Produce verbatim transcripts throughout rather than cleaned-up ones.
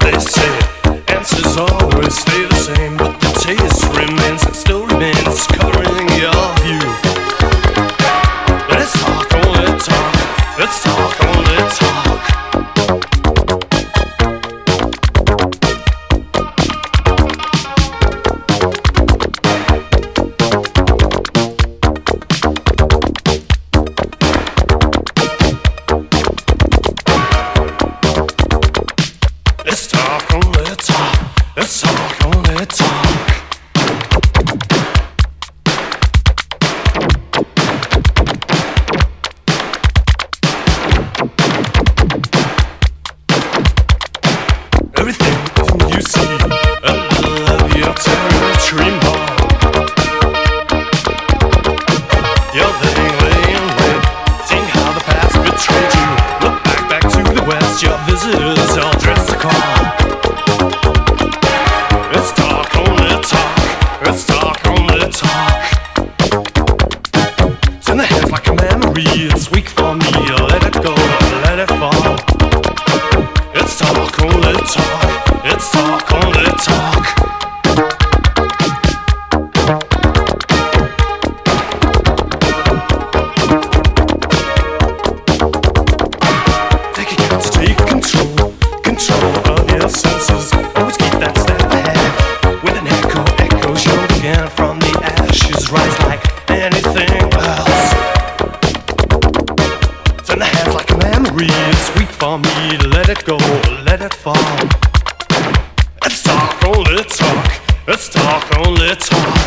they say. Answers always stay the same, but the taste remains, it still remains, coloring your view. Let's talk, only talk. Let's talk, only talk. Let's talk, only talk. Let's talk, only talk. Everything you see, a little of your territory more. You're laying, laying, wait, seeing how the past betrayed you. Look back, back to the west, your visitors all dressed to call. Let's talk, only talk. Let's talk, only talk. It's in the hands like a memory. It's weak for me. Let it go, let it fall. Let's talk, only talk. Let's talk, only talk. Take a chance to take control, control of your senses. Always keep that step ahead. With an echo, echo shown again from the ashes, rise like anything else. It's in the hands like a memory. It's weak for me to let it go, let it fall. Let's talk, only talk. Let's talk, only talk.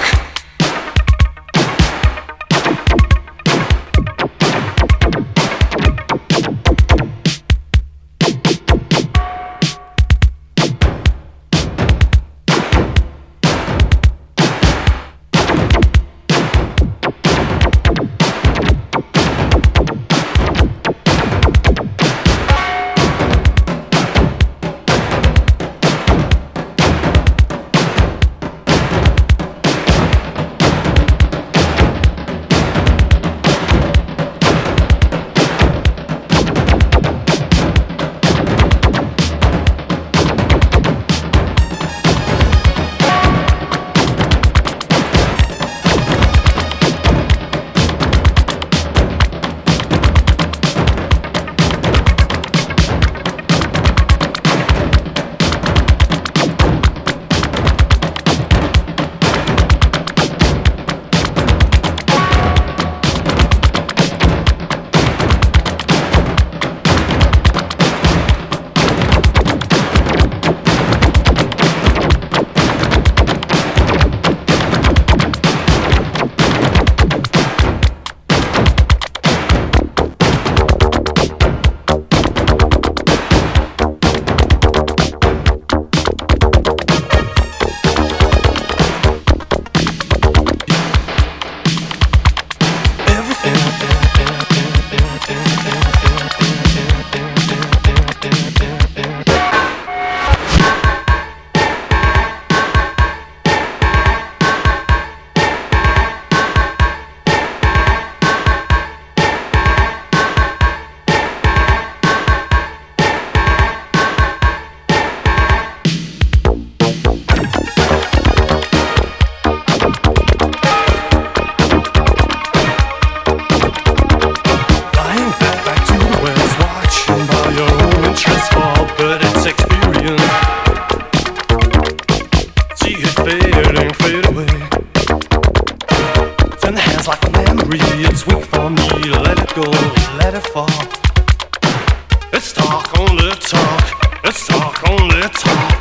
Let's talk, only talk. Let's talk, only talk.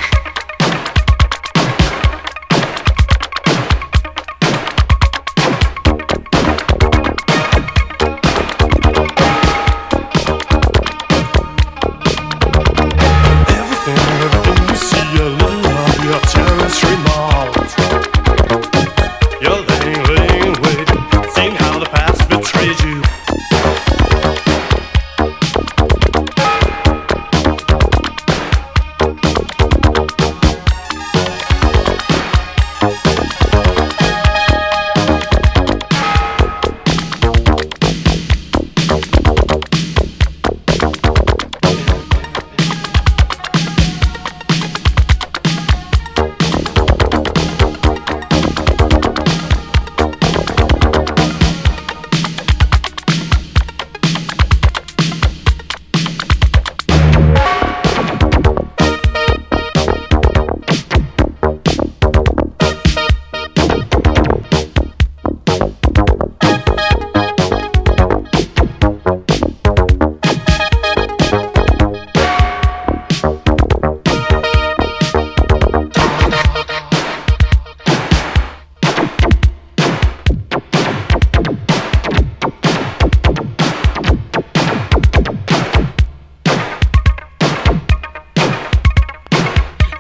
Everything, everything you see, a little of your terroristry mauled. You're laying, laying, waiting, seeing how the past betrays.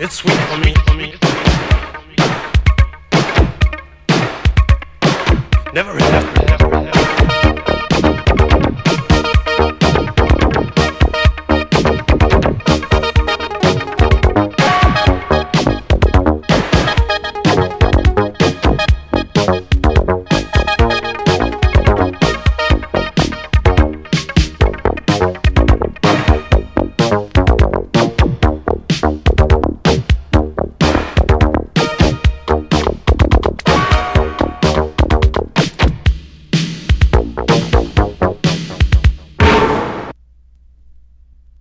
It's sweet for me. Never enough.